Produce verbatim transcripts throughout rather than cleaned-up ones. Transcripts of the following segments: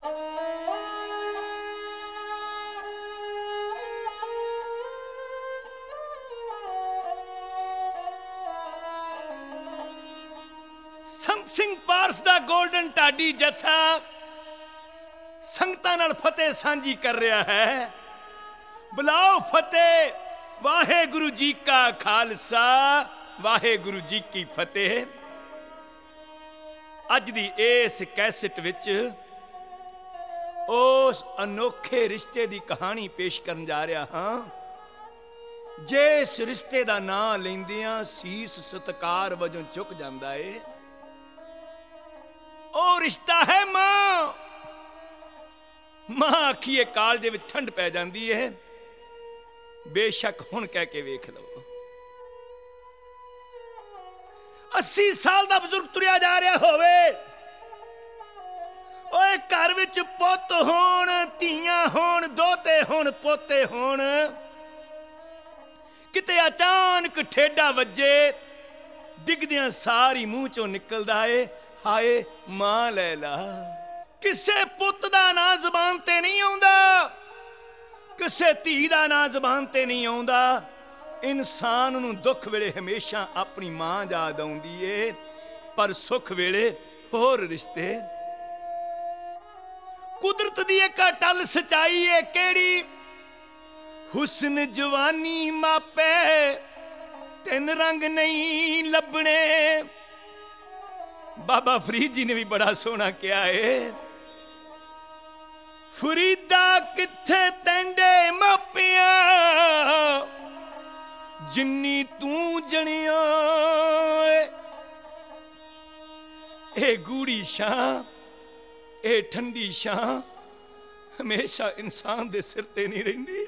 ਸੰਤ ਸਿੰਘ ਪਾਰਸ ਦਾ golden ਢਾਡੀ ਜਥਾ ਸੰਗਤਾਂ ਨਾਲ ਫਤਿਹ ਸਾਂਝੀ ਕਰ ਰਿਹਾ ਹੈ। ਬੁਲਾਓ ਫਤਿਹ। ਵਾਹਿਗੁਰੂ ਜੀ ਕਾ ਖਾਲਸਾ, ਵਾਹਿਗੁਰੂ ਜੀ ਕੀ ਫਤਿਹ। ਅੱਜ ਦੀ ਇਸ ਕੈਸਟ ਵਿੱਚ ਉਸ ਅਨੋਖੇ ਰਿਸ਼ਤੇ ਦੀ ਕਹਾਣੀ ਪੇਸ਼ ਕਰਨ ਜਾ ਰਿਹਾ ਹਾਂ, ਜਿਸ ਰਿਸ਼ਤੇ ਦਾ ਨਾਂ ਲੈਂਦਿਆਂ ਸੀਸ ਸਤਿਕਾਰ ਵਜੋਂ ਝੁਕ ਜਾਂਦਾ ਏ। ਉਹ ਰਿਸ਼ਤਾ ਹੈ ਮਾਂ। ਮਾਂ ਆਖੀਏ ਕਾਲਜੇ ਵਿੱਚ ਠੰਡ ਪੈ ਜਾਂਦੀ ਹੈ। ਬੇਸ਼ੱਕ ਹੁਣ ਕਹਿ ਕੇ ਵੇਖ ਲਓ। अस्सी ਸਾਲ ਦਾ ਬਜ਼ੁਰਗ ਤੁਰਿਆ ਜਾ ਰਿਹਾ ਹੋਵੇ, ਓਏ ਘਰ ਵਿੱਚ ਪੁੱਤ ਹੋਣ, ਧੀਆਂ ਹੋਣ, ਦੋਤੇ ਹੋਣ, ਪੋਤੇ ਹੋਣ, ਕਿਤੇ ਅਚਾਨਕ ਠੇਡਾ ਵੱਜੇ, ਡਿੱਗਦਿਆਂ ਸਾਰੀ ਮੂੰਹ ਚੋਂ ਨਿਕਲਦਾ ਏ, ਹਾਏ ਮਾਂ ਲੈ ਲਾ। ਕਿਸੇ ਪੁੱਤ ਦਾ ਨਾਂ ਜ਼ੁਬਾਨ ਤੇ ਨਹੀਂ ਆਉਂਦਾ, ਕਿਸੇ ਧੀ ਦਾ ਨਾਂ ਜ਼ੁਬਾਨ ਤੇ ਨਹੀਂ ਆਉਂਦਾ। ਇਨਸਾਨ ਨੂੰ ਦੁੱਖ ਵੇਲੇ ਹਮੇਸ਼ਾ ਆਪਣੀ ਮਾਂ ਯਾਦ ਆਉਂਦੀ ਏ, ਪਰ ਸੁੱਖ ਵੇਲੇ ਹੋਰ ਰਿਸ਼ਤੇ। ਕੁਦਰਤ ਦੀ ਇੱਕ ਅਟੱਲ ਸਚਾਈ ਏ ਕਿਹੜੀ, ਹੁਸਨ ਜਵਾਨੀ ਮਾਪੇ ਤਿੰਨ ਰੰਗ ਨਹੀਂ ਲੱਭਣੇ। ਬਾਬਾ ਫਰੀਦ ਜੀ ਨੇ ਵੀ ਬੜਾ ਸੋਹਣਾ ਕਿਹਾ ਏ, ਫਰੀਦਾ ਕਿੱਥੇ ਤੈਂਡੇ ਮਾਪਿਆਂ, ਜਿੰਨੀ ਤੂੰ ਜਣਿਆ। ਇਹ ਗੂੜੀ ਛਾਂ, ਇਹ ਠੰਡੀ ਛਾਂ ਹਮੇਸ਼ਾ ਇਨਸਾਨ ਦੇ ਸਿਰ ਤੇ ਨਹੀਂ ਰਹਿੰਦੀ।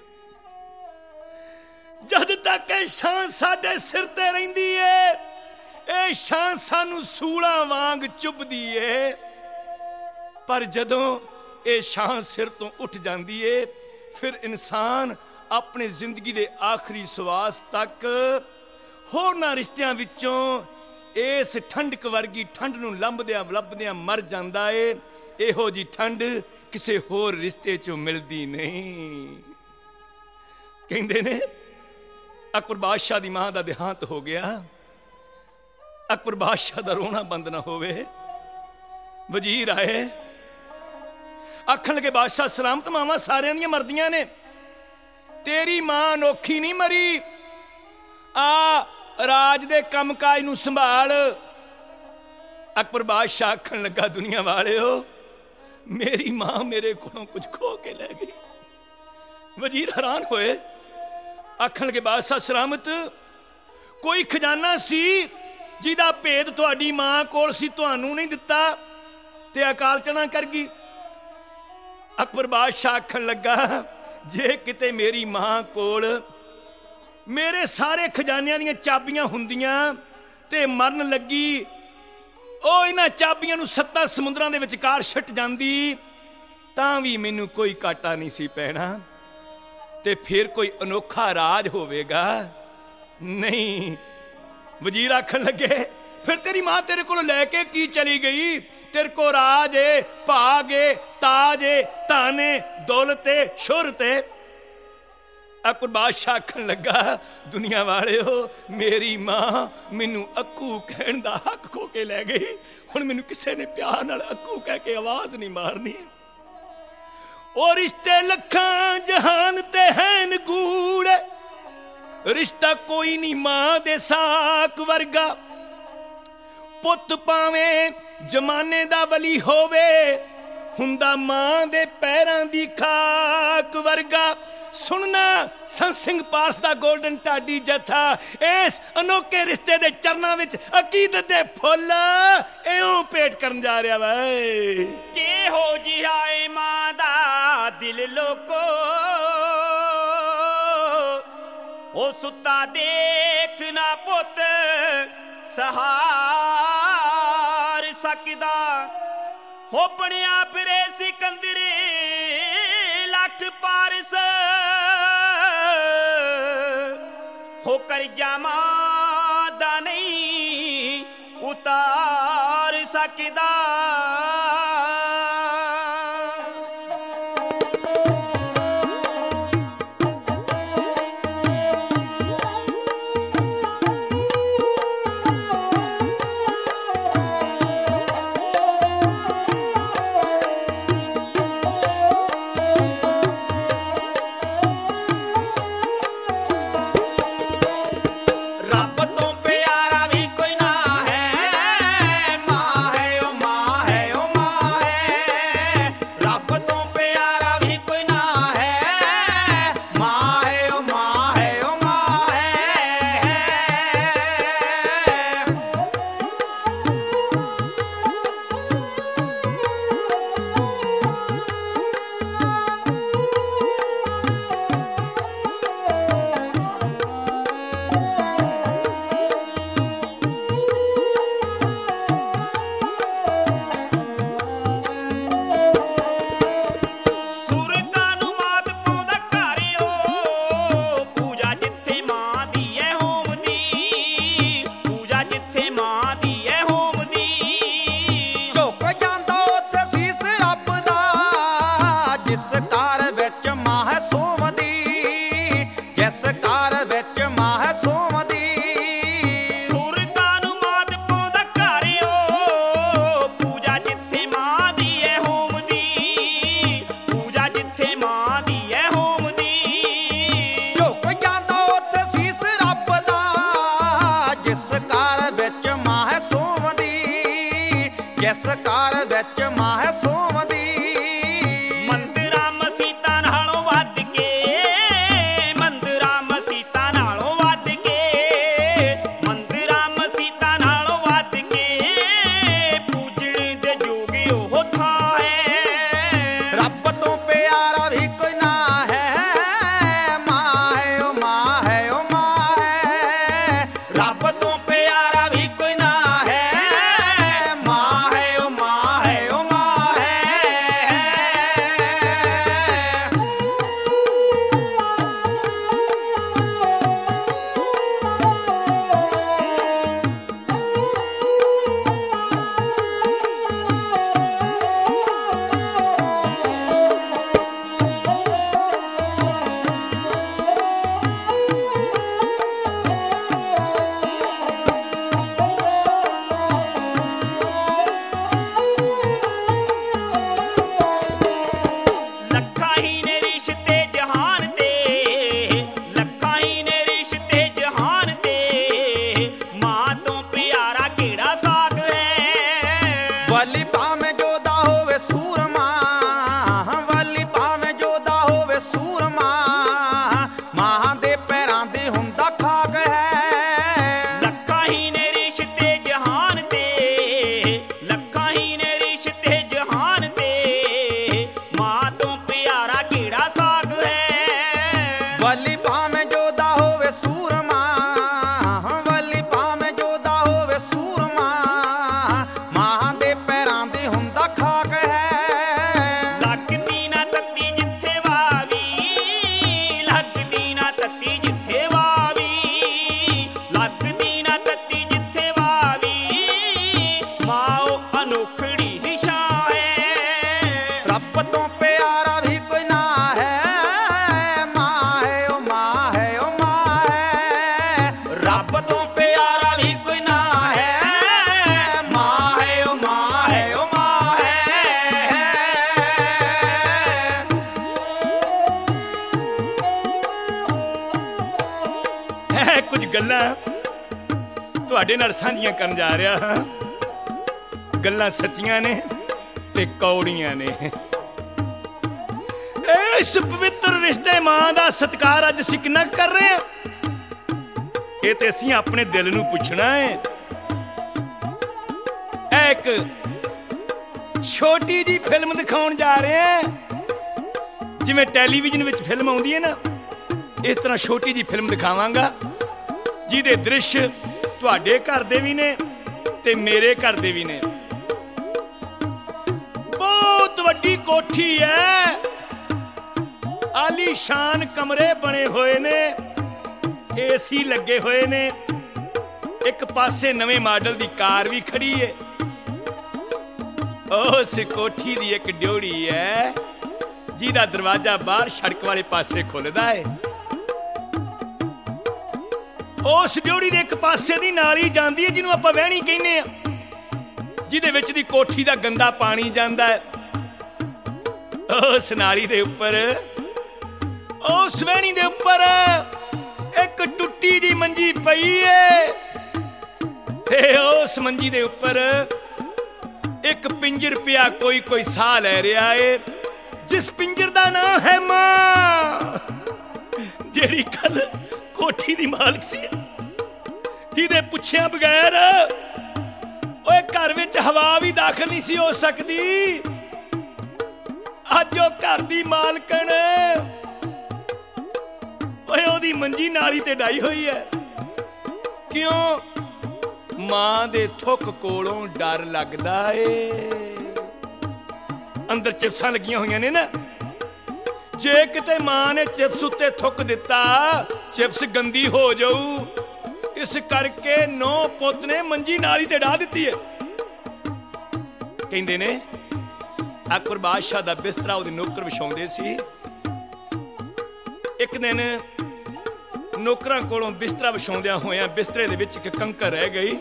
ਜਦ ਤੱਕ ਇਹ ਛਾਂ ਸਾਡੇ ਸਿਰ ਤੇ ਰਹਿੰਦੀ ਏ, ਇਹ ਛਾਂ ਸਾਨੂੰ ਸੂਲਾਂ ਵਾਂਗ ਚੁੱਭਦੀ ਏ, ਪਰ ਜਦੋਂ ਇਹ ਛਾਂ ਸਿਰ ਤੋਂ ਉੱਠ ਜਾਂਦੀ ਏ, ਫਿਰ ਇਨਸਾਨ ਆਪਣੀ ਜ਼ਿੰਦਗੀ ਦੇ ਆਖਰੀ ਸਵਾਸ ਤੱਕ ਹੋਰਨਾਂ ਰਿਸ਼ਤਿਆਂ ਵਿੱਚੋਂ ਇਸ ਠੰਡਕ ਵਰਗੀ ਠੰਡ ਨੂੰ ਲੰਬਦਿਆਂ ਲੱਭਦਿਆਂ ਮਰ ਜਾਂਦਾ ਏ। ਇਹੋ ਜੀ ਠੰਡ ਕਿਸੇ ਹੋਰ ਰਿਸ਼ਤੇ ਚੋਂ ਮਿਲਦੀ ਨਹੀਂ। ਕਹਿੰਦੇ ਨੇ ਅਕਬਰ ਬਾਦਸ਼ਾਹ ਦੀ ਮਾਂ ਦਾ ਦੇਹਾਂਤ ਹੋ ਗਿਆ, ਅਕਬਰ ਬਾਦਸ਼ਾਹ ਦਾ ਰੋਣਾ ਬੰਦ ਨਾ ਹੋਵੇ। ਵਜ਼ੀਰ ਆਏ, ਆਖਣ ਲੱਗੇ ਬਾਦਸ਼ਾਹ ਸਲਾਮਤ, ਮਾਵਾਂ ਸਾਰਿਆਂ ਦੀਆਂ ਮਰਦੀਆਂ ਨੇ, ਤੇਰੀ ਮਾਂ ਅਨੋਖੀ ਨਹੀਂ ਮਰੀ, ਆ ਰਾਜ ਦੇ ਕੰਮਕਾਜ ਨੂੰ ਸੰਭਾਲ। ਅਕਬਰ ਬਾਦਸ਼ਾਹ ਆਖਣ ਲੱਗਾ, ਦੁਨੀਆ ਵਾਲਿਓ, ਮੇਰੀ ਮਾਂ ਮੇਰੇ ਕੋਲੋਂ ਕੁਝ ਖੋ ਕੇ ਲੈ ਗਈ। ਵਜ਼ੀਰ ਹੈਰਾਨ ਹੋਏ, ਆਖਣ ਲੱਗੇ ਬਾਦਸ਼ਾਹ ਸਲਾਮਤ, ਕੋਈ ਖਜ਼ਾਨਾ ਸੀ ਜਿਹਦਾ ਭੇਦ ਤੁਹਾਡੀ ਮਾਂ ਕੋਲ ਸੀ, ਤੁਹਾਨੂੰ ਨਹੀਂ ਦਿੱਤਾ ਤੇ ਅਕਾਲ ਚਣਾ ਕਰ ਗਈ। ਅਕਬਰ ਬਾਦਸ਼ਾਹ ਆਖਣ ਲੱਗਾ, ਜੇ ਕਿਤੇ ਮੇਰੀ ਮਾਂ ਕੋਲ ਮੇਰੇ ਸਾਰੇ ਖਜ਼ਾਨਿਆਂ ਦੀਆਂ ਚਾਬੀਆਂ ਹੁੰਦੀਆਂ ਤੇ ਮਰਨ ਲੱਗੀ ਉਹ ਇਹਨਾਂ ਚਾਬੀਆਂ ਨੂੰ ਸੱਤਾਂ ਸਮੁੰਦਰਾਂ ਦੇ ਵਿਚਕਾਰ ਛੱਟ ਜਾਂਦੀ, ਤਾਂ ਵੀ ਮੈਨੂੰ ਕੋਈ ਘਾਟਾ ਨਹੀਂ ਸੀ ਪੈਣਾ, ਤੇ ਫਿਰ ਕੋਈ ਅਨੋਖਾ ਰਾਜ ਹੋਵੇਗਾ। ਨਹੀਂ। ਵਜ਼ੀਰ ਆਖਣ ਲੱਗੇ, ਫਿਰ ਤੇਰੀ ਮਾਂ ਤੇਰੇ ਕੋਲੋਂ ਲੈ ਕੇ ਕੀ ਚਲੀ ਗਈ? ਤੇਰੇ ਕੋ ਰਾਜ ਏ, ਭਾਗ ਏ, ਤਾਜ ਏ, ਧਨ ਏ, ਦੌਲਤ ਏ, ਸ਼ੋਹਰਤ ਏ। ਅਕਬਰ ਬਾਦਸ਼ਾਹ ਆਖਣ ਲੱਗਾ, ਦੁਨੀਆ ਵਾਲਿਓ, ਮੇਰੀ ਮਾਂ ਮੈਨੂੰ ਅੱਕੂ ਕਹਿਣ ਦਾ ਹੱਕ ਖੋ ਕੇ ਲੈ ਗਈ। ਹੁਣ ਮੈਨੂੰ ਕਿਸੇ ਨੇ ਪਿਆਰ ਨਾਲ ਅੱਕੂ ਕਹਿ ਕੇ ਆਵਾਜ਼ ਨਹੀਂ ਮਾਰਨੀ। ਉਹ ਰਿਸ਼ਤੇ ਲੱਖਾਂ ਜਹਾਨ ਤੇ ਹੈਨ ਗੂੜ, ਰਿਸ਼ਤਾ ਕੋਈ ਨਹੀਂ ਮਾਂ ਦੇ ਸਾਕ ਵਰਗਾ। ਪੁੱਤ ਭਾਵੇਂ ਜਮਾਨੇ ਦਾ ਵਲੀ ਹੋਵੇ, ਹੁੰਦਾ ਮਾਂ ਦੇ ਪੈਰਾਂ ਦੀ ਖਾਕ ਵਰਗਾ। ਸੁਣਨਾ ਸੰਤ ਸਿੰਘ ਪਾਰਸ ਦਾ ਗੋਲਡਨ ਢਾਡੀ ਜਥਾ ਇਸ ਅਨੋਖੇ ਰਿਸ਼ਤੇ ਦੇ ਚਰਨਾਂ ਵਿੱਚ ਅਕੀਦਤ ਦੇ ਫੁੱਲ ਇਉਂ ਭੇਟ ਕਰਨ ਜਾ ਰਿਹਾ ਵਾ। ਕਿਹੋ ਜਿਹਾ ਏ ਮਾਂ ਦਾ ਦਿਲ ਲੋਕੋ, ਉਹ ਸੁੱਤਾ ਦੇਖ ਨਾ ਪੁੱਤ ਸਹਾਰ ਸਕਦਾ। ਹੋ ਬਣਿਆ ਫਿਰੇ ਸਿਕੰਦਰ ਲੱਖ ਪਾਰਸ, ਹੋ ਕਰਜ਼ਾ ਮਾਂ ਦਾ ਨਹੀਂ ਉਤਾਰ ਸਕਦਾ। ਸਕਾਰ ਵਿੱਚ ਮਾਹ ਸੋਮਦੀ। ਮੰਦਰਾਂ ਮਸੀਤਾਂ ਨਾਲੋਂ ਵੱਧ ਕੇ, ਮੰਦਰਾਂ ਮਸੀਤਾਂ ਨਾਲੋਂ ਵੱਧ ਕੇ, ਮੰਦਰਾਂ ਮਸੀਤਾਂ ਨਾਲੋਂ ਵੱਧ ਕੇ ਪੂਜਣ ਦੇ ਯੋਗ ਉਹ ਥਾਂ ਹੈ। ਰੱਬ ਤੋਂ ਪਿਆਰਾ ਵੀ ਕੋਈ ਨਾ ਹੈ, ਮਾਂ ਹੈ ਓ ਮਾਂ ਹੈ ਓ ਮਾਂ ਹੈ। ਰੱਬ ਤੋਂ ਪਿਆਰਾ ਵੀ ਕੋਈ ਨਾ ਹੈ, ਮਾਂ ਹੈ ਓ ਮਾਂ ਹੈ ਓ ਮਾਂ ਹੈ। ਲੱਖਾਂ ਹੀ ਨੇ ਰਿਸ਼ਤੇ ਜਹਾਨ ਤੇ, ਲੱਖਾਂ ਹੀ ਨੇ ਰਿਸ਼ਤੇ ਜਹਾਨ ਤੇ, ਮਾਂ ਤੋਂ ਪਿਆਰਾ ਕਿਹੜਾ ਸਾਗ ਹੈ। ਵਾਲੀ ਭਾਵੇਂ ਜੋਦਾ ਹੋਵੇ ਸੂਰਮਾ, ਵਾਲੀ ਭਾਵੇਂ ਜੋਦਾ ਹੋਵੇ ਸੂਰਮਾ, ਮਾਂ ਦੇ ਪੈਰਾਂ ਦੀ ਹੁੰਦਾ ਖਾਕ ਹੈ। ਲੱਖਾਂ ਹੀ ਨੇ ਰਿਸ਼ਤੇ ਜਹਾਨ ਤੇ, ਲੱਖਾਂ ਹੀ ਨੇ ਰਿਸ਼ਤੇ ਜਹਾਨ ਤੇ, ਮਾਂ ਤੋਂ ਪਿਆਰਾ ਕਿਹੜਾ ਸਾਗ ਹੈ। ਵਾਲੀ ਭਾਵੇਂ ਜੋਦਾ ਹੋਵੇ ਸੂਰਮਾ, ਵਾਲੀ ਭਾਵੇਂ ਜੋਦਾ ਹੋਵੇ ਸੂਰਮਾ, ਮਾਂ ਦੇ ਪੈਰਾਂ ਦੀ ਹੁੰਦਾ ਖਾਕ ਹੈ। ਲੱਗਦੀ ਨਾ ਤੱਤੀ ਜਿੱਥੇ ਵਾਵੀ, ਲੱਗਦੀ ਨਾ ਤੱਤੀ ਜਿੱਥੇ ਵਾਵੀ, ਲੱਗਦੀ ਨਾ ਤੱਤੀ ਜਿੱਥੇ ਵਾਵੀ, ਮਾਂ ਉਹ ਅਨੋਖੜੀ ਹੀ ਛਾਂ ਹੈ। ਰੱਬ ਤੋਂ ਪਿਆਰਾ ਵੀ ਕੋਈ ਨਾ ਹੈ, ਮਾਂ ਹੈ ਓ ਮਾਂ ਹੈ ਓ ਮਾਂ ਹੈ। ਰੱਬ ਤੋਂ ਪਿਆਰਾ ਵੀ ਕੋਈ ਨਾ ਹੈ, ਮਾਂ ਹੈ ਓ ਮਾਂ ਹੈ ਓ ਮਾਂ ਹੈ। ਇਹ ਕੁਝ ਗੱਲਾਂ ਤੁਹਾਡੇ ਨਾਲ ਸਾਂਝੀਆਂ ਕਰਨ ਜਾ ਰਿਹਾ ਹਾਂ। ਗੱਲਾਂ ਸੱਚੀਆਂ ਨੇ ਤੇ ਕੌੜੀਆਂ ਨੇ। ਇਸ ਪਵਿੱਤਰ ਰਿਸ਼ਤੇ ਮਾਂ ਦਾ ਸਤਿਕਾਰ ਅੱਜ ਅਸੀਂ ਕਿੰਨਾ ਕਰ ਰਹੇ ਹਾਂ, ਇਹ ਤੇ ਅਸੀਂ ਆਪਣੇ ਦਿਲ ਨੂੰ ਪੁੱਛਣਾ ਹੈ। ਇਹ ਇੱਕ ਛੋਟੀ ਜੀ ਫਿਲਮ ਦਿਖਾਉਣ ਜਾ ਰਹੇ ਹਾਂ। ਜਿਵੇਂ ਟੈਲੀਵਿਜ਼ਨ ਵਿੱਚ ਫਿਲਮ ਆਉਂਦੀ ਹੈ ਨਾ, ਇਸ ਤਰ੍ਹਾਂ ਛੋਟੀ ਜੀ ਫਿਲਮ ਦਿਖਾਵਾਂਗਾ ਜਿਹਦੇ ਦ੍ਰਿਸ਼ ਤੁਹਾਡੇ ਘਰ ਦੇ ਵੀ ਨੇ ਤੇ ਮੇਰੇ ਘਰ ਦੇ ਵੀ ਨੇ। ਬਹੁਤ ਵੱਡੀ ਕੋਠੀ ਹੈ, ਆਲੀਸ਼ਾਨ ਕਮਰੇ ਬਣੇ ਹੋਏ ਨੇ, ਏਸੀ ਲੱਗੇ ਹੋਏ ਨੇ, ਇੱਕ ਪਾਸੇ ਨਵੇਂ ਮਾਡਲ ਦੀ ਕਾਰ ਵੀ ਖੜੀ ਏ। ਉਸ ਕੋਠੀ ਦੀ ਇੱਕ ਡਿਉੜੀ ਹੈ ਜਿਹਦਾ ਦਰਵਾਜ਼ਾ ਬਾਹਰ ਸੜਕ ਵਾਲੇ ਪਾਸੇ ਖੁੱਲਦਾ ਏ। ਉਸ ਡਿਉੜੀ ਦੇ ਇੱਕ ਪਾਸੇ ਦੀ ਨਾਲੀ ਜਾਂਦੀ ਹੈ ਜਿਹਨੂੰ ਆਪਾਂ ਵਹਿਣੀ ਕਹਿੰਦੇ ਆ, ਜਿਹਦੇ ਵਿੱਚ ਦੀ ਕੋਠੀ ਦਾ ਗੰਦਾ ਪਾਣੀ ਜਾਂਦਾ ਹੈ। ਉਸ ਨਾਲੀ ਦੇ ਉੱਪਰ, ਉਸ ਵਹਿਣੀ ਦੇ ਉੱਪਰ ਇੱਕ ਟੁੱਟੀ ਦੀ ਮੰਜੀ ਪਈ ਏ ਤੇ ਉਸ ਮੰਜੀ ਦੇ ਉੱਪਰ ਇੱਕ ਪਿੰਜਰ ਪਿਆ, ਕੋਈ ਕੋਈ ਸਾਹ ਲੈ ਰਿਹਾ ਏ, ਜਿਸ ਪਿੰਜਰ ਦਾ ਨਾਮ ਹੈ ਮਾਂ, ਜਿਹੜੀ ਕੱਲ ਕੋਠੀ ਦੀ ਮਾਲਕ ਸੀ, ਜਿਹਦੇ ਪੁੱਛਿਆ ਬਗੈਰ ਓਏ ਘਰ ਵਿੱਚ ਹਵਾ ਵੀ ਦਾਖਲ ਨਹੀਂ ਸੀ ਹੋ ਸਕਦੀ। ਅੱਜ ਉਹ ਘਰ ਦੀ ਮਾਲਕਣ ਓਏ ਉਹਦੀ ਮੰਜੀ ਨਾਲੀ ਤੇ ਡਾਈ ਹੋਈ ਹੈ। ਕਿਉਂ? ਮਾਂ ਦੇ ਥੁੱਕ ਕੋਲੋਂ ਡਰ ਲੱਗਦਾ ਏ। ਅੰਦਰ ਚਿਪਸਾਂ ਲੱਗੀਆਂ ਹੋਈਆਂ ਨੇ ਨਾ, ਜੇ ਕਿਤੇ ਮਾਂ ਨੇ ਚਿਪਸ ਉੱਤੇ ਥੁੱਕ ਦਿੱਤਾ, ਚਿਪਸ ਗੰਦੀ ਹੋ ਜਾਊ, ਇਸ ਕਰਕੇ ਨੌ ਪੁੱਤ ਨੇ ਮੰਜੀ ਨਾਲੀ ਤੇ ਡਾ ਦਿੱਤੀ ਹੈ। ਕਹਿੰਦੇ ਨੇ ਅਕਬਰ ਬਾਦਸ਼ਾਹ ਦਾ ਬਿਸਤਰਾ ਉਹਦੇ ਨੌਕਰ ਵਿਛਾਉਂਦੇ ਸੀ। ਇੱਕ ਦਿਨ ਨੌਕਰਾਂ ਕੋਲੋਂ ਬਿਸਤਰਾ ਵਿਛਾਉਂਦਿਆਂ ਹੋਇਆਂ ਬਿਸਤਰੇ ਦੇ ਵਿੱਚ ਇੱਕ ਕੰਕਰ ਰਹਿ ਗਈ।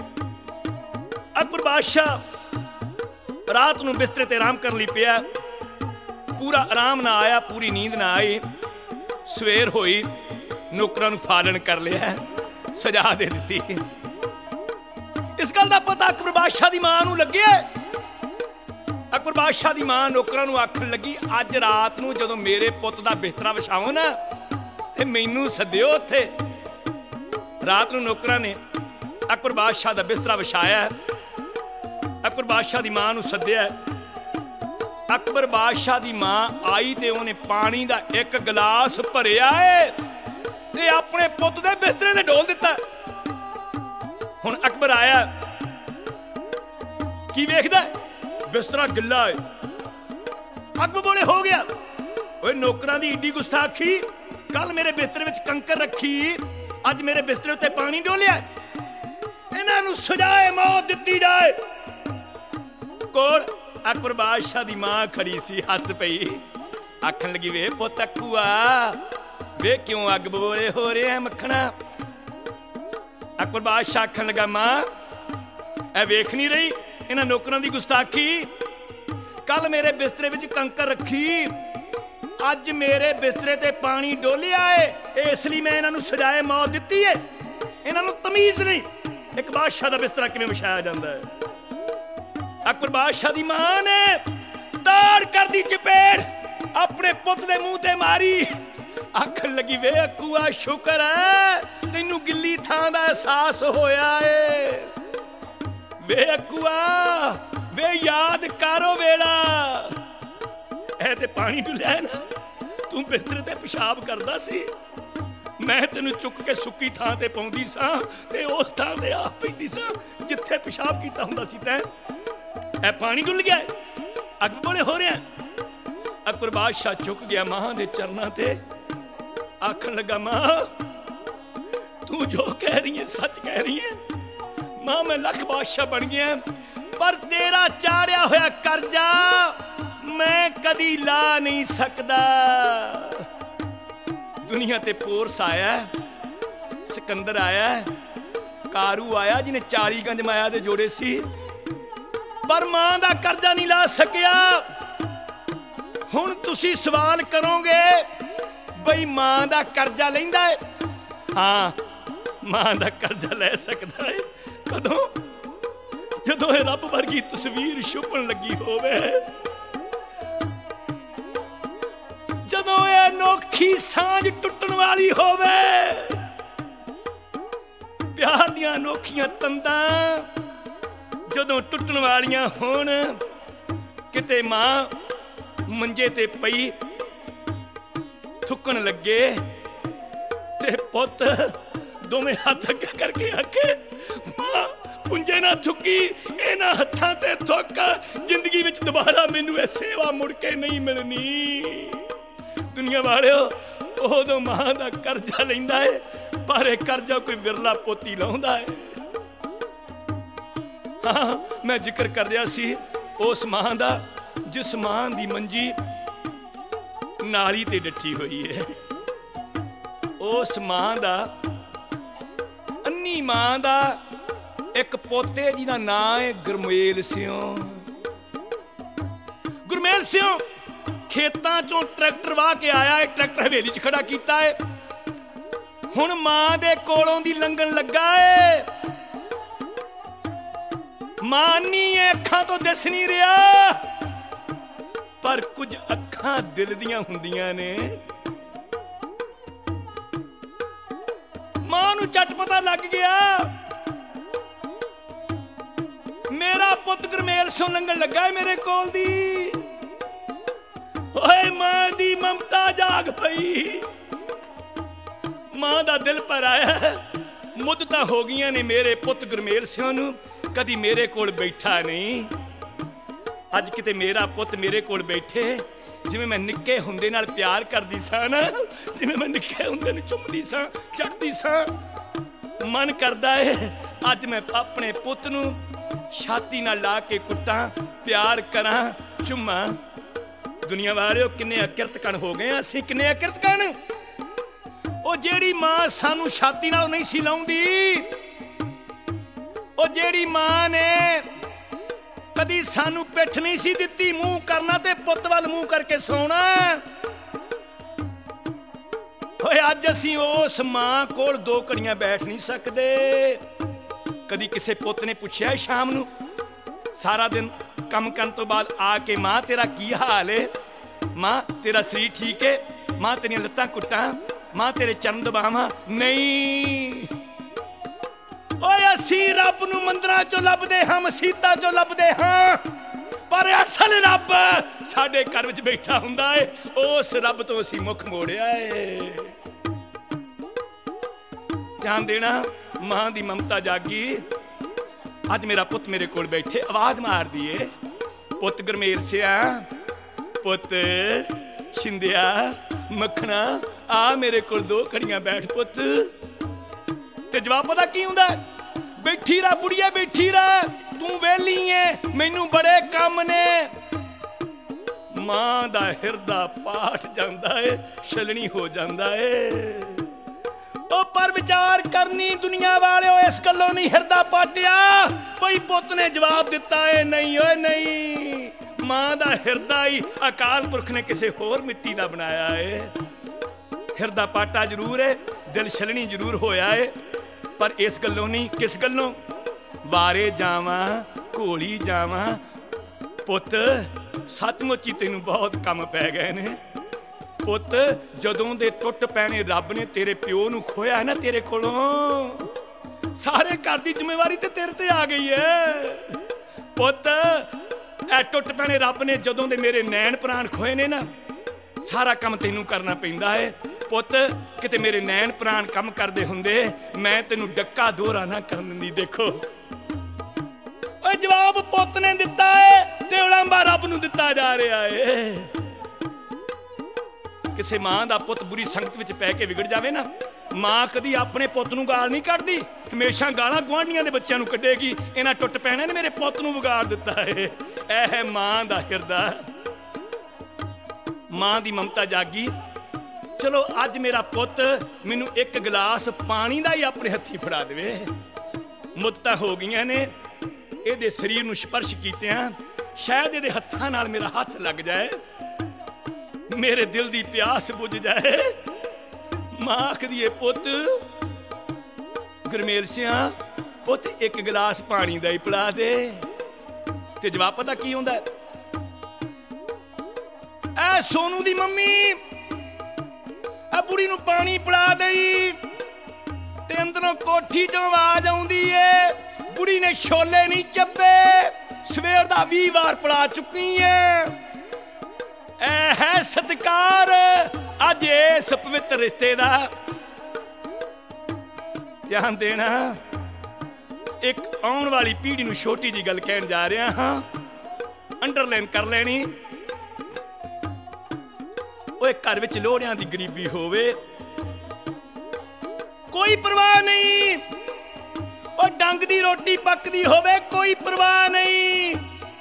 ਅਕਬਰ ਬਾਦਸ਼ਾਹ ਰਾਤ ਨੂੰ ਬਿਸਤਰੇ ਤੇ ਆਰਾਮ ਕਰਨ ਲਈ ਪਿਆ, ਪੂਰਾ ਆਰਾਮ ਨਾ ਆਇਆ, ਪੂਰੀ ਨੀਂਦ ਨਾ ਆਈ। ਸਵੇਰ ਹੋਈ, ਨੌਕਰਾਂ ਨੂੰ ਫਾਲਣ ਕਰ ਲਿਆ, ਸਜ਼ਾ ਦੇ ਦਿੱਤੀ। ਇਸ ਗੱਲ ਦਾ ਪਤਾ ਅਕਬਰ ਬਾਦਸ਼ਾਹ ਦੀ ਮਾਂ ਨੂੰ ਲੱਗਿਆ ਅਕਬਰ ਬਾਦਸ਼ਾਹ ਦੀ ਮਾਂ ਨੌਕਰਾਂ ਨੂੰ ਆਖਣ ਲੱਗੀ, ਅੱਜ ਰਾਤ ਨੂੰ ਜਦੋਂ ਮੇਰੇ ਪੁੱਤ ਦਾ ਬਿਸਤਰਾ ਵਿਛਾਓ ਨਾ ਤੇ ਮੈਨੂੰ ਸੱਦਿਓ ਉੱਥੇ। ਰਾਤ ਨੂੰ ਨੌਕਰਾਂ ਨੇ ਅਕਬਰ ਬਾਦਸ਼ਾਹ ਦਾ ਬਿਸਤਰਾ ਵਿਛਾਇਆ। ਅਕਬਰ ਬਾਦਸ਼ਾਹ ਦੀ ਮਾਂ ਨੂੰ ਸੱਦਿਆ। ਅਕਬਰ ਬਾਦਸ਼ਾਹ ਦੀ ਮਾਂ ਆਈ ਤੇ ਉਹਨੇ ਪਾਣੀ ਦਾ ਇੱਕ ਗਲਾਸ ਭਰਿਆ ਏ ਤੇ ਆਪਣੇ ਪੁੱਤ ਦੇ ਬਿਸਤਰੇ ਤੇ ਡੋਲ ਦਿੱਤਾ। ਹੁਣ ਅਕਬਰ ਆਇਆ, ਕੀ ਵੇਖਦਾ? ਬਿਸਤਰਾ ਗਿੱਲਾ ਏ। ਅਕਬਰ ਬੋਲੇ, ਹੋ ਗਿਆ। ਓਏ ਨੌਕਰਾਂ ਦੀ ਏਡੀ ਗੁਸਤਾਖੀ, ਕੱਲ ਮੇਰੇ ਬਿਸਤਰੇ ਵਿੱਚ ਕੰਕਰ ਰੱਖੀ, ਅੱਜ ਮੇਰੇ ਬਿਸਤਰੇ ਉੱਤੇ ਪਾਣੀ ਡੋਲਿਆ। ਇਹਨਾਂ ਨੂੰ ਸਜ਼ਾਏ ਮੌਤ ਦਿੱਤੀ ਜਾਏ। ਕੋਲ ਅਕਬਰ ਬਾਦਸ਼ਾਹ ਦੀ ਮਾਂ ਖੜੀ ਸੀ, ਹੱਸ ਪਈ, ਆਖਣ ਲੱਗੀ, ਵੇ ਪੁੱਤ ਅਕੂਆ, ਵੇ ਕਿਉਂ ਅੱਗ ਬਬੋਲੇ ਹੋ ਰਿਹਾ ਮੱਖਣਾ? ਅਕਬਰ ਬਾਦਸ਼ਾਹ ਆਖਣ ਲੱਗਾ, ਮਾਂ ਇਹ ਵੇਖ ਨਹੀਂ ਰਹੀ ਇਹਨਾਂ ਨੌਕਰਾਂ ਦੀ ਗੁਸਤਾਖੀ? ਕੱਲ ਮੇਰੇ ਬਿਸਤਰੇ ਵਿੱਚ ਕੰਕਰ ਰੱਖੀ, ਅੱਜ ਮੇਰੇ ਬਿਸਤਰੇ ਤੇ ਪਾਣੀ ਡੋਲਿਆ ਏ, ਇਸ ਲਈ ਮੈਂ ਇਹਨਾਂ ਨੂੰ ਸਜ਼ਾਏ ਮੌਤ ਦਿੱਤੀ ਏ। ਇਹਨਾਂ ਨੂੰ ਤਮੀਜ਼ ਨਹੀਂ, ਇੱਕ ਬਾਦਸ਼ਾਹ ਦਾ ਬਿਸਤਰਾ ਕਿਵੇਂ ਵਿਛਾਇਆ ਜਾਂਦਾ ਹੈ। ਅਕਬਰ ਬਾਦਸ਼ਾਹ ਦੀ ਮਾਂ ਨੇ ਤਾੜ ਕਰਦੀ ਚਪੇੜ ਆਪਣੇ ਪੁੱਤ ਦੇ ਮੂੰਹ ਤੇ ਮਾਰੀ। ਆਖਣ ਲੱਗੀ, ਵੇ ਅਕੂਆ, ਸ਼ੁਕਰ ਹੈ ਤੈਨੂੰ ਗਿੱਲੀ ਥਾਂ ਦਾ ਅਹਿਸਾਸ ਹੋਇਆ ਏ। ਵੇ ਅਕੂਆ, ਵੇ ਯਾਦ ਕਰੋ ਵੇਲਾ, ਇਹ ਤੇ ਪਾਣੀ ਡੁੱਲਿਆ ਨਾ, ਤੂੰ ਬਿਸਤਰੇ ਤੇ ਪਿਸ਼ਾਬ ਕਰਦਾ ਸੀ, ਮੈਂ ਤੈਨੂੰ ਚੁੱਕ ਕੇ ਸੁੱਕੀ ਥਾਂ ਤੇ ਪਾਉਂਦੀ ਸਾਂ ਤੇ ਉਸ ਥਾਂ ਤੇ ਆ ਪੈਂਦੀ ਸਾਂ ਜਿੱਥੇ ਪਿਸ਼ਾਬ ਕੀਤਾ ਹੁੰਦਾ ਸੀ ਤੈਂ। ਇਹ ਪਾਣੀ ਡੁੱਲ ਗਿਆ। ਅਕਬਰ ਬੋਲੇ, ਹੋ ਰਿਹਾ। ਅਕਬਰ ਬਾਦਸ਼ਾਹ ਝੁਕ ਗਿਆ ਮਾਂ ਦੇ ਚਰਨਾਂ ਤੇ, ਆਖਣ ਲੱਗਾ, ਮਾਂ ਤੂੰ ਜੋ ਕਹਿ ਰਹੀ ਹੈ ਸੱਚ ਕਹਿ ਰਹੀ ਹੈ। ਮਾਂ ਮੈਂ ਲੱਖ ਬਾਦਸ਼ਾਹ ਬਣ ਗਿਆ, ਪਰ ਤੇਰਾ ਚਾੜਿਆ ਹੋਇਆ ਕਰਜ਼ਾ ਮੈਂ ਕਦੀ ਲਾ ਨਹੀਂ ਸਕਦਾ। ਦੁਨੀਆ ਤੇ ਪੋਰਸ ਆਇਆ, ਸਿਕੰਦਰ ਆਇਆ, ਕਾਰੂ ਆਇਆ ਜਿਹਨੇ ਚਾਲੀ ਗੰਜ ਮਾਇਆ ਦੇ ਜੋੜੇ ਸੀ, ਪਰ ਮਾਂ ਦਾ ਕਰਜ਼ਾ ਨਹੀਂ ਲਾ ਸਕਿਆ। ਹੁਣ ਤੁਸੀਂ ਸਵਾਲ ਕਰੋਗੇ ਬਈ ਮਾਂ ਦਾ ਕਰਜ਼ਾ ਲੈਂਦਾ ਏ? ਹਾਂ, ਮਾਂ ਦਾ ਕਰਜ਼ਾ ਲੈ ਸਕਦਾ ਏ। ਕਦੋਂ? ਜਦੋਂ ਇਹ ਰੱਬ ਵਰਗੀ ਤਸਵੀਰ ਛੁਪਣ ਲੱਗੀ ਹੋਵੇ, ਜਦੋਂ ਇਹ ਅਨੋਖੀ ਸਾਂਝ ਟੁੱਟਣ ਵਾਲੀ ਹੋਵੇ, ਪਿਆਰ ਦੀਆਂ ਅਨੋਖੀਆਂ ਤੰਦਾਂ ਜਦੋਂ ਟੁੱਟਣ ਵਾਲੀਆਂ ਹੋਣ। ਕਿਤੇ ਮਾਂ ਮੰਜੇ ਤੇ ਪਈ ਥੁੱਕਣ ਲੱਗੇ ਤੇ ਪੁੱਤ ਦੋਵੇਂ ਹੱਥ ਅੱਗੇ ਕਰਕੇ ਆਖੇ, ਮਾਂ ਪੁੰਜੇ ਨਾ ਥੁੱਕੀ, ਇਹਨਾਂ ਹੱਥਾਂ ਤੇ ਥੁੱਕ, ਜ਼ਿੰਦਗੀ ਵਿੱਚ ਦੁਬਾਰਾ ਮੈਨੂੰ ਇਹ ਸੇਵਾ ਮੁੜ ਕੇ ਨਹੀਂ ਮਿਲਣੀ। ਦੁਨੀਆ ਵਾਲਿਓ, ਉਦੋਂ ਮਾਂ ਦਾ ਕਰਜ਼ਾ ਲੈਂਦਾ ਏ, ਪਰ ਇਹ ਕਰਜ਼ਾ ਕੋਈ ਵਿਰਲਾ ਪੋਤੀ ਲਾਉਂਦਾ ਏ। ਹਾਂ, ਮੈਂ ਜ਼ਿਕਰ ਕਰ ਰਿਹਾ ਸੀ ਉਸ ਮਾਂ ਦਾ ਜਿਸ ਮਾਂ ਦੀ ਮੰਜੀ ਨਾਲੀ ਤੇ ਡੱਠੀ ਹੋਈ ਹੈ। ਉਸ ਮਾਂ ਦਾ, ਅੰਨੀ ਮਾਂ ਦਾ ਇੱਕ ਪੋਤੇ ਜਿਹਦਾ ਨਾਂ ਹੈ ਗੁਰਮੇਲ ਸਿੰਘ। ਗੁਰਮੇਲ ਸਿੰਘ ਖੇਤਾਂ ਚੋਂ ਟਰੈਕਟਰ ਵਾਹ ਕੇ ਆਇਆ ਹੈ, ਟਰੈਕਟਰ ਹਵੇਲੀ 'ਚ ਖੜਾ ਕੀਤਾ ਹੈ। ਹੁਣ ਮਾਂ ਦੇ ਕੋਲੋਂ ਦੀ ਲੰਘਣ ਲੱਗਾ ਏ। ਮਾਂ ਨਹੀਂ ਇਹ ਅੱਖਾਂ ਤੋਂ ਦਿਸ ਨਹੀਂ ਰਿਹਾ, ਪਰ ਕੁਝ ਅੱਖਾਂ ਦਿਲ ਦੀਆਂ ਹੁੰਦੀਆਂ ਨੇ। ਮਾਂ ਨੂੰ ਝਟ ਪਤਾ ਲੱਗ ਗਿਆ ਮੇਰਾ ਪੁੱਤ ਗੁਰਮੇਲ ਸਿੰਘ ਲੰਘਣ ਲੱਗਾ ਏ ਮੇਰੇ ਕੋਲ ਦੀ। ਓਏ ਮਾਂ ਦੀ ਮਮਤਾ ਜਾਗ ਪਈ, ਮਾਂ ਦਾ ਦਿਲ ਭਰ ਆਇਆ। ਮੁੱਦਤਾਂ ਹੋ ਗਈਆਂ ਨੇ ਮੇਰੇ ਪੁੱਤ ਗੁਰਮੇਲ ਸਿੰਘ ਨੂੰ ਕਦੀ ਮੇਰੇ ਕੋਲ ਬੈਠਾ ਨਹੀਂ। ਅੱਜ ਕਿਤੇ ਮੇਰਾ ਪੁੱਤ ਮੇਰੇ ਕੋਲ ਬੈਠੇ, ਜਿਵੇਂ ਮੈਂ ਨਿੱਕੇ ਹੁੰਦੇ ਨਾਲ ਪਿਆਰ ਕਰਦੀ ਸਾਂ ਨਾ, ਜਿਵੇਂ ਮੈਂ ਨਿੱਕੇ ਹੁੰਦੇ ਨੂੰ ਚੁੰਮਦੀ ਸਾਂ, ਚੜਦੀ ਸਾਂ, ਮਨ ਕਰਦਾ ਏ ਅੱਜ ਮੈਂ ਆਪਣੇ ਪੁੱਤ ਨੂੰ ਛਾਤੀ ਨਾਲ ਲਾ ਕੇ ਕੁੱਟਾਂ, ਪਿਆਰ ਕਰਾਂ, ਚੁੰਮਾਂ। ਦੁਨੀਆ ਵਾਲਿਓ, ਕਿੰਨੇ ਅਕਿਰਤਕਣ ਹੋ ਗਏ ਅਸੀਂ, ਕਿੰਨੇ ਅਕਿਰਤਕਣ। ਉਹ ਜਿਹੜੀ ਮਾਂ ਸਾਨੂੰ ਛਾਤੀ ਨਾਲ ਨਹੀਂ ਸੀ ਲਾਉਂਦੀ, ਉਹ ਜਿਹੜੀ ਮਾਂ ਨੇ ਕਦੀ ਸਾਨੂੰ ਪਿੱਠ ਨਹੀਂ ਸੀ ਦਿੱਤੀ, ਮੂੰਹ ਕਰਨਾ ਤੇ ਪੁੱਤ ਵੱਲ ਮੂੰਹ ਕਰਕੇ ਸੌਣਾ। ਓਏ ਅੱਜ ਅਸੀਂ ਉਸ ਮਾਂ ਕੋਲ ਦੋ ਘੜੀਆਂ ਬੈਠ ਨਹੀਂ ਸਕਦੇ। ਕਦੀ ਕਿਸੇ ਪੁੱਤ ਨੇ ਪੁੱਛਿਆ ਸ਼ਾਮ ਨੂੰ, ਸਾਰਾ ਦਿਨ ਕੰਮ ਕਰਨ ਤੋਂ ਬਾਅਦ ਆ ਕੇ ਮਾਂ ਤੇਰਾ ਕੀ ਹਾਲ ਏ, ਮਾਂ ਤੇਰਾ ਸਰੀਰ ਠੀਕ ਏ, ਮਾਂ ਤੇਰੀਆਂ ਲੱਤਾਂ ਕੁੱਟਾਂ, ਮਾਂ ਤੇਰੇ ਚਰਨ ਦਬਾਵਾਂ? ਨਹੀਂ ਓਏ ਅਸੀਂ ਰੱਬ ਨੂੰ ਮੰਦਰਾਂ ਚੋਂ ਲੱਭਦੇ ਹਾਂ, ਮਸੀਤਾਂ ਚੋਂ ਲੱਭਦੇ ਹਾਂ, ਪਰ ਅਸਲ ਰੱਬ ਸਾਡੇ ਘਰ ਵਿੱਚ ਬੈਠਾ ਹੁੰਦਾ ਏ। ਉਸ ਰੱਬ ਤੋਂ ਅਸੀਂ ਮੁੱਖ ਮੋੜਿਆ ਏ। ਧਿਆਨ ਦੇਣਾ, ਮਾਂ ਦੀ ਮਮਤਾ ਜਾਗੀ। ਅੱਜ ਮੇਰਾ ਪੁੱਤ ਮੇਰੇ ਕੋਲ ਬੈਠੇ ਆਵਾਜ਼ ਮਾਰਦੀ ਏ, ਪੁੱਤ ਗੁਰਮੇਲ ਸਿਆ, ਪੁੱਤ ਸ਼ਿੰਦਿਆ, ਮੱਖਣਾ ਆ ਮੇਰੇ ਕੋਲ ਦੋ ਘੜੀਆਂ ਬੈਠ ਪੁੱਤ। ਤੇ ਜਵਾਬ ਪਤਾ ਕੀ ਹੁੰਦਾ? ਬੈਠੀ ਰਹਿ ਬੁੜੀਏ, ਬੈਠੀ ਰਹਿ, ਤੂੰ ਵਿਹਲੀ ਏ, ਮੈਨੂੰ ਬੜੇ ਕੰਮ ਨੇ। ਮਾਂ ਦਾ ਹਿਰਦਾ ਪਾਟ ਜਾਂਦਾ ਏ, ਛਲਣੀ ਹੋ ਜਾਂਦਾ ਏ। ਉਹ ਪਰ ਵਿਚਾਰ ਕਰਨੀ ਦੁਨੀਆ ਵਾਲਿਓ, ਇਸ ਗੱਲੋਂ ਨਹੀਂ ਹਿਰਦਾ ਪਾਟਿਆ ਬਈ ਪੁੱਤ ਨੇ ਜਵਾਬ ਦਿੱਤਾ ਏ। ਨਹੀਂ ਓਏ ਨਹੀਂ, ਮਾਂ ਦਾ ਹਿਰਦਾ ਹੀ ਅਕਾਲ ਪੁਰਖ ਨੇ ਕਿਸੇ ਹੋਰ ਮਿੱਟੀ ਦਾ ਬਣਾਇਆ ਏ। ਹਿਰਦਾ ਪਾਟਾ ਜ਼ਰੂਰ ਏ, ਦਿਲ ਛਲਣੀ ਜ਼ਰੂਰ ਹੋਇਆ ਏ, ਪਰ ਇਸ ਗੱਲੋਂ ਨਹੀਂ। ਕਿਸ ਗੱਲੋਂ? ਵਾਰੇ ਜਾਵਾਂ ਘੋਲੀ ਜਾਵਾਂ ਪੁੱਤ, ਸੱਚਮੁੱਚ ਹੀ ਤੈਨੂੰ ਬਹੁਤ ਕੰਮ ਪੈ ਗਏ ਨੇ ਪੁੱਤ। ਜਦੋਂ ਦੇ ਟੁੱਟ ਪੈਣੇ ਰੱਬ ਨੇ ਤੇਰੇ ਪਿਓ ਨੂੰ ਖੋਇਆ ਨਾ ਤੇਰੇ ਕੋਲੋਂ, ਸਾਰੇ ਘਰ ਦੀ ਜ਼ਿੰਮੇਵਾਰੀ ਤੇ ਤੇਰੇ ਤੇ ਆ ਗਈ ਏ ਪੁੱਤ। ਇਹ ਟੁੱਟ ਪੈਣੇ ਰੱਬ ਨੇ ਜਦੋਂ ਦੇ ਮੇਰੇ ਨੈਣ ਪ੍ਰਾਣ ਖੋਏ ਨੇ ਨਾ, ਸਾਰਾ ਕੰਮ ਤੈਨੂੰ ਕਰਨਾ ਪੈਂਦਾ ਏ ਪੁੱਤ। ਕਿਤੇ ਮੇਰੇ ਨੈਣ ਪ੍ਰਾਣ ਕੰਮ ਕਰਦੇ ਹੁੰਦੇ, ਮੈਂ ਤੈਨੂੰ ਡੱਕਾ ਦੋਹਰਾ ਨਾ ਕਰਨ ਦਿੰਦੀ। ਦੇਖੋ ਓਏ ਜਵਾਬ ਪੁੱਤ ਨੇ ਦਿੱਤਾ ਏ ਤੇ ਉਲਾਂਭਾ ਰੱਬ ਨੂੰ ਦਿੱਤਾ ਜਾ ਰਿਹਾ ਏ। ਕਿਸੇ ਮਾਂ ਦਾ ਪੁੱਤ ਬੁਰੀ ਸੰਗਤ ਵਿੱਚ ਪੈ ਕੇ ਵਿਗੜ ਜਾਵੇ ਨਾ, ਮਾਂ ਕਦੀ ਆਪਣੇ ਪੁੱਤ ਨੂੰ ਗਾਲ ਨਹੀਂ ਕੱਢਦੀ, ਹਮੇਸ਼ਾ ਗਾਲਾਂ ਗੁਆਂਢੀਆਂ ਦੇ ਬੱਚਿਆਂ ਨੂੰ ਕੱਢੇਗੀ। ਇਹਨਾਂ ਟੁੱਟ ਪੈਣੇ ਨੇ ਮੇਰੇ ਪੁੱਤ ਨੂੰ ਵਿਗਾੜ ਦਿੱਤਾ ਏ। ਇਹ ਮਾਂ ਦਾ ਹਿਰਦਾ, ਮਾਂ ਦੀ ਮਮਤਾ ਜਾਗੀ। ਚਲੋ ਅੱਜ ਮੇਰਾ ਪੁੱਤ ਮੈਨੂੰ ਇੱਕ ਗਲਾਸ ਪਾਣੀ ਦਾ ਹੀ ਆਪਣੇ ਹੱਥੀ ਫੜਾ ਦੇਵੇ। ਮੁੱਦਤਾਂ ਹੋ ਗਈਆਂ ਨੇ, ਇਹਦੇ ਸਰੀਰ ਨੂੰ ਸਪਰਸ਼ ਕੀਤਿਆਂ ਸ਼ਾਇਦ ਇਹਦੇ ਹੱਥਾਂ ਨਾਲ ਮੇਰਾ ਹੱਥ ਲੱਗ ਜਾਏ, ਮੇਰੇ ਦਿਲ ਦੀ ਪਿਆਸ ਬੁਝ ਜਾਏ। ਮਾਂ ਆਖਦੀ ਏ ਪੁੱਤ ਗੁਰਮੇਲ ਸਿਆ, ਪੁੱਤ ਇੱਕ ਗਲਾਸ ਪਾਣੀ ਦਾ ਹੀ ਪਿਲਾ ਦੇ। ਤੇ ਜਵਾਬ ਪਤਾ ਕੀ ਹੁੰਦਾ? ਐ ਸੋਨੂ ਦੀ ਮੰਮੀ ਆ ਬੁੜੀ ਨੂੰ ਪਾਣੀ ਪਿਲਾ ਦੇਈ। ਤੇ ਅੰਦਰੋਂ ਕੋਠੀ ਚੋਂ ਆਵਾਜ਼ ਆਉਂਦੀ ਏ, ਬੁੜੀ ਨੇ ਛੋਲੇ ਨਹੀਂ ਚੱਬੇ, ਸਵੇਰ ਦਾ ਵੀਹ ਵਾਰ ਪਿਲਾ ਚੁੱਕੀ ਏ। ਐ ਹੈ ਸਤਿਕਾਰ ਅੱਜ ਇਸ ਪਵਿੱਤਰ ਰਿਸ਼ਤੇ ਦਾ। ਧਿਆਨ ਦੇਣਾ, ਇੱਕ ਆਉਣ ਵਾਲੀ ਪੀੜ੍ਹੀ ਨੂੰ ਛੋਟੀ ਜੀ ਗੱਲ ਕਹਿਣ ਜਾ ਰਿਹਾ ਹਾਂ, ਅੰਡਰਲਾਈਨ ਕਰ ਲੈਣੀ। ਓਏ ਘਰ ਵਿੱਚ ਲੋਹੜਿਆਂ ਦੀ ਗਰੀਬੀ ਹੋਵੇ, ਕੋਈ ਪਰਵਾਹ ਨਹੀਂ। ਓ ਡੰਗ ਦੀ ਰੋਟੀ ਪੱਕਦੀ ਹੋਵੇ, ਕੋਈ ਪਰਵਾਹ ਨਹੀਂ।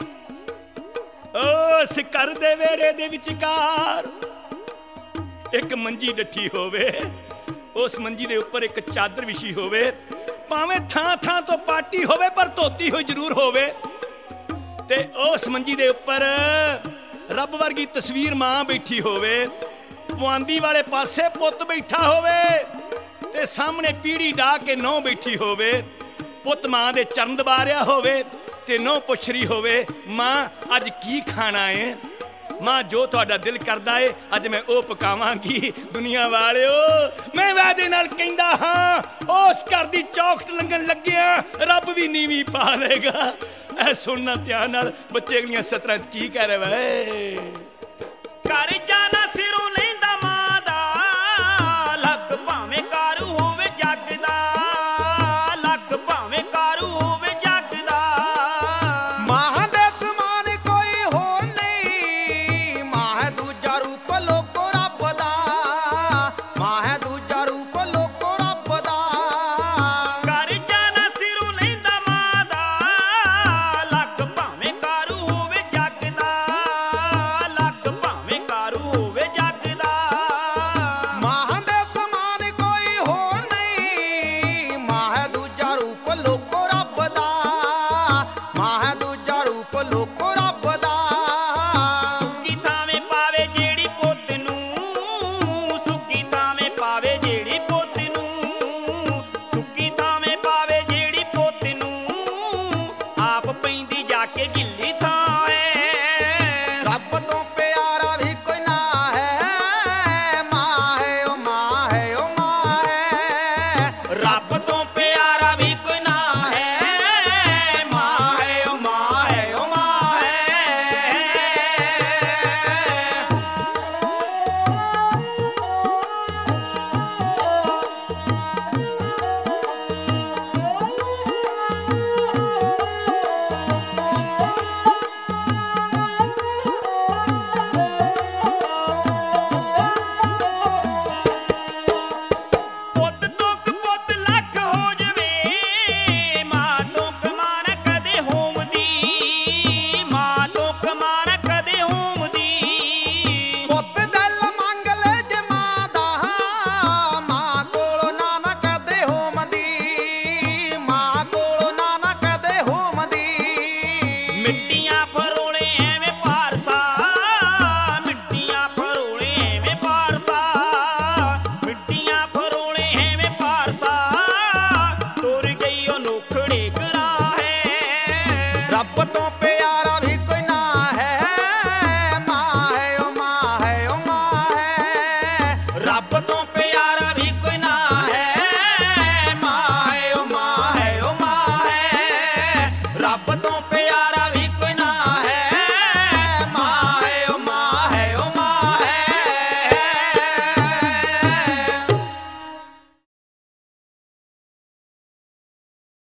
ਉਸ ਘਰ ਦੇ ਵਿਹੜੇ ਦੇ ਵਿਚਕਾਰ ਇੱਕ ਮੰਜੀ ਡੱਠੀ ਹੋਵੇ, ਉਸ ਮੰਜੀ ਦੇ ਉੱਪਰ ਇੱਕ ਚਾਦਰ ਵਿਛੀ ਹੋਵੇ, ਭਾਵੇਂ ਥਾਂ ਥਾਂ ਤੋਂ ਪਾਟੀ ਹੋਵੇ ਪਰ ਧੋਤੀ ਹੋਈ ਜ਼ਰੂਰ ਹੋਵੇ। ਤੇ ਉਸ ਮੰਜੀ ਦੇ ਉੱਪਰ ਰੱਬ ਵਰਗੀ ਤਸਵੀਰ ਮਾਂ ਬੈਠੀ ਹੋਵੇ, ਪੁਆਂਦੀ ਵਾਲੇ ਪਾਸੇ ਪੁੱਤ ਬੈਠਾ ਹੋਵੇ, ਤੇ ਸਾਹਮਣੇ ਪੀੜੀ ਢਾ ਕੇ ਨਹੁੰ ਬੈਠੀ ਹੋਵੇ। ਪੁੱਤ ਮਾਂ ਦੇ ਚਰਨ ਦਬਾ ਰਿਹਾ ਹੋਵੇ ਤੇ ਨਹੁੰ ਪੁੱਛ ਰਹੀ ਹੋਵੇ, ਮਾਂ ਅੱਜ ਕੀ ਖਾਣਾ ਏ? ਮਾਂ ਜੋ ਤੁਹਾਡਾ ਦਿਲ ਕਰਦਾ ਏ ਅੱਜ ਮੈਂ ਉਹ ਪਕਾਵਾਂਗੀ। ਦੁਨੀਆ ਵਾਲਿਓ, ਮੈਂ ਵਾਅਦੇ ਨਾਲ ਕਹਿੰਦਾ ਹਾਂ, ਉਸ ਘਰ ਦੀ ਚੌਖਟ ਲੰਘਣ ਲੱਗਿਆ ਰੱਬ ਵੀ ਨੀਵੀਂ ਪਾ ਲੇਗਾ। ਐ ਸੁਣਨਾ ਧਿਆਨ ਨਾਲ, ਬੱਚੇ ਅਗਲੀਆਂ ਸਤਰਾਂ ਚ ਕੀ ਕਹਿ ਰਹੇ ਵੇ। ਘਰ ਜਾਣਾ ਸਿਰੋਂ ਲੈਂਦਾ ਮਾਂ ਦਾ, ਲੱਕ ਭਾਵੇਂ ਕਾਰੂ ਹੋਵੇ ਜੱਗ ਦਾ, ਲੱਕ ਭਾਵੇਂ ਕਾਰੂ ਹੋਵੇ ਜੱਗ ਦਾ। ਮਾਂ ਦੇ ਸਮਾਨ ਕੋਈ ਹੋਰ ਨਹੀਂ, ਮਾਂ ਦੂਜਾ ਰੂਪ ਲੋ